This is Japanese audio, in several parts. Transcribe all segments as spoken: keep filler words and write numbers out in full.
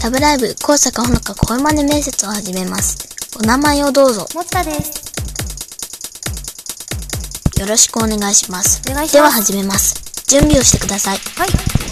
ラブライブ、高坂ほのか声真似面接を始めます。お名前をどうぞ。 もちたです。 よろしくお願いします。 お願いします。 では始めます。準備をしてください。 はい。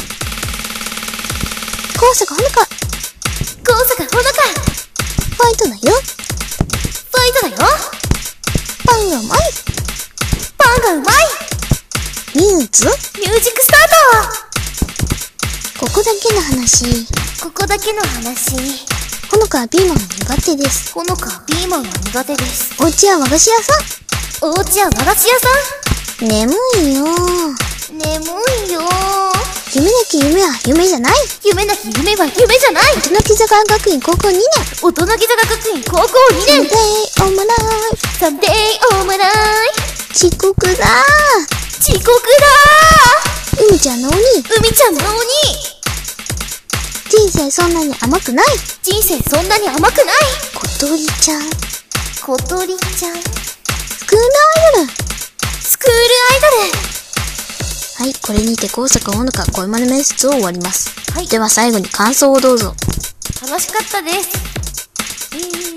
高坂ほのか。 高坂ほのか。 ファイトだよ。 ファイトだよ。 パンがうまい。 パンがうまい。 ミューズ。 ミュージックスターここだけの話。 ト。ここだけの話。 ほのかはピーマンが苦手です。 ほのかはピーマンが苦手です。 お家は和菓子屋さお家は和菓子屋さん。眠いよー。 ん。眠いよー。 夢なき夢は夢じゃない。 夢なき夢は夢じゃない。 大人木坂学院高校にねん。 大人木坂学院高校にねん。 サンデーオーマライフ。 サンデーオーマライ遅刻だー。 遅刻だ海ちゃんの鬼。 ー。海ちゃんの鬼。 人生そんなに甘くない。 人生そんなに甘くない。 小鳥ちゃん。 小鳥ちゃん。 スクールアイドル。 スクールアイドル。 はい、これにて高坂ほのか声真似面接を終わります。 はい。 では最後に感想をどうぞ。 楽しかったです。え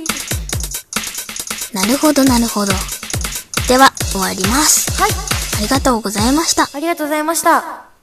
ー、 なるほどなるほど。では終わります。 はい。 ありがとうございました。 ありがとうございました。